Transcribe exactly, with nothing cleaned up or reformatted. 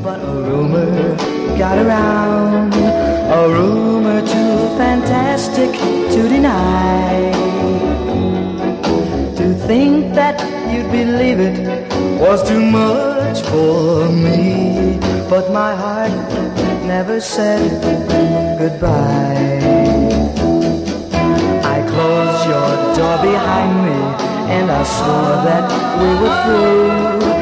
but a rumor got around, a rumor too fantastic to deny. To think that you'd believe it was too much for me, but my heart never said goodbye. I closed your door behind me and I swore that we were through.